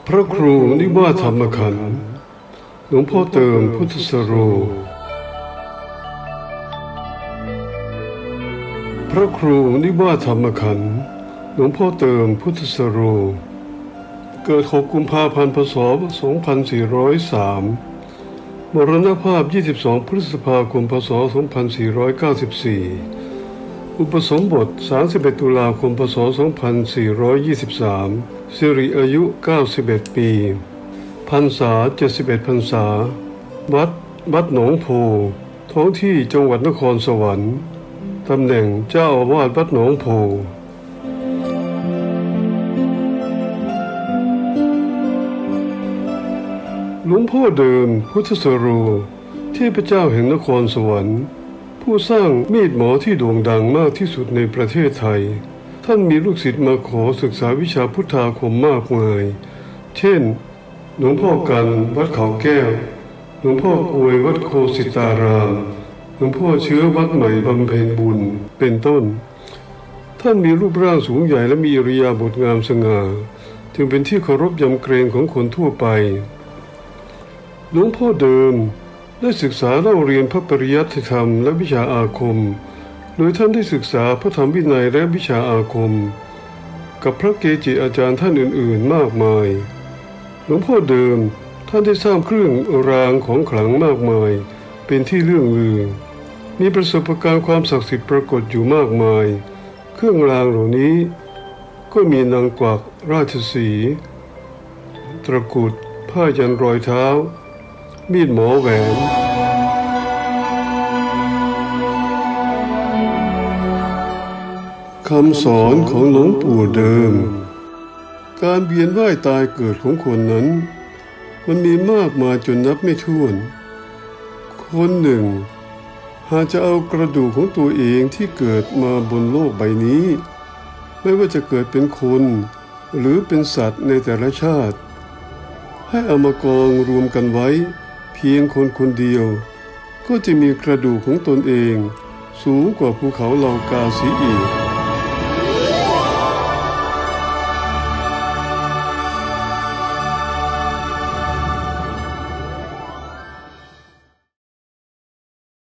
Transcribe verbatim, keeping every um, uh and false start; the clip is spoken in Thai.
พระครูนิวาสธรรมขันธ์หลวงพ่อเติมพุทธสโรพระครูนิวาสธรรมขันธ์หลวงพ่อเติมพุทธสโรเกิดหกกุมภาพันธ์พ.ศ. สองพันสี่ร้อยสามมรณภาพยี่สิบสองพฤษภาคมพ.ศ. สองพันสี่ร้อยเก้าสิบสี่อุปสมบทสามสิบเอ็ดตุลาคมพ.ศ. สองพันสี่ร้อยยี่สิบสามสิริอายุเก้าสิบเอ็ดปีพรรษาเจ็ดสิบเอ็ดพรรษาวัดวัดหนองโพท้องที่จังหวัดนครสวรรค์ตำแหน่งเจ้าอาวาสวัดหนองโพหลวงพ่อเดิมพุทธสโรเทพเจ้าแห่งนครสวรรค์ผู้สร้างมีดหมอที่โด่งดังมากที่สุดในประเทศไทยท่านมีลูกศิษย์มาขอศึกษาวิชาพุทธาคมมากมายเช่นหลวงพ่อกันวัดเขาแก้วหลวงพ่อกวยวัดโคสิตารามหลวงพ่อเชื้อวัดใหม่บำเพ็ญบุญเป็นต้นท่านมีรูปร่างสูงใหญ่และมีอิริยาบถงามสง่าจึงเป็นที่เคารพยำเกรงของคนทั่วไปหลวงพ่อเดิมได้ศึกษาเล่าเรียนพระปริยัติธรรมและวิชาอาคมโดยท่านได้ศึกษาพระธรรมวินัยและวิชาอาคมกับพระเกจิอาจารย์ท่านอื่นๆมากมายหลวงพ่อเดิมท่านได้สร้างเครื่องรางของขลังมากมายเป็นที่เลื่องลือมีประสบการณ์ความศักดิ์สิทธิ์ปรากฏอยู่มากมายเครื่องรางเหล่านี้ก็มีนางกวักราชสีห์ตะกรุดผ้ายันรอยเท้ามีดหมอแหวนคำสอนของหลวงปู่เดิมการเวียนว่ายตายเกิดของคนนั้นมันมีมากมายจนนับไม่ถ้วนคนหนึ่งหากจะเอากระดูกของตัวเองที่เกิดมาบนโลกใบนี้ไม่ว่าจะเกิดเป็นคนหรือเป็นสัตว์ในแต่ละชาติให้เอามากองรวมกันไว้เพียงคนคนเดียวก็จะมีกระดูกของตนเองสูงกว่าภูเขาเหล่ากาสีอีก